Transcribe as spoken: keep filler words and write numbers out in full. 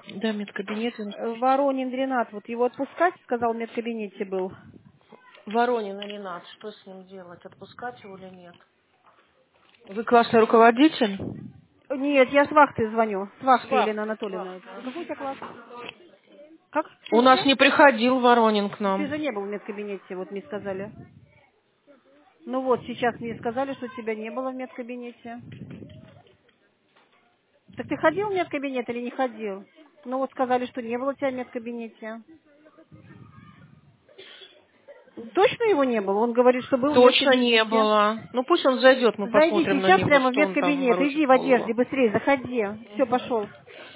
Да, медкабинет. Э, Воронин Ренат, вот его отпускать, сказал, в медкабинете был. Воронин Ренат, что с ним делать? Отпускать его или нет? Вы классный руководитель? Нет, я с вахты звоню. С вахты, Свах, Елена свах, Анатольевна. да. Какой у тебя класс? Как? У Что нас тебе? не приходил Воронин к Ты же нам. не был в медкабинете, вот мне сказали. Ну вот, сейчас мне сказали, что тебя не было в медкабинете. Так ты ходил в медкабинет или не ходил? Ну вот сказали, что не было тебя в медкабинете. Точно его не было? Он говорит, что был в Точно не медкабинете. было. Ну пусть он зайдет, мы Зайди посмотрим на сейчас него, прямо в что он там медкабинет, морочит иди в голову. одежде, быстрее, заходи. Все, Мгм. пошел.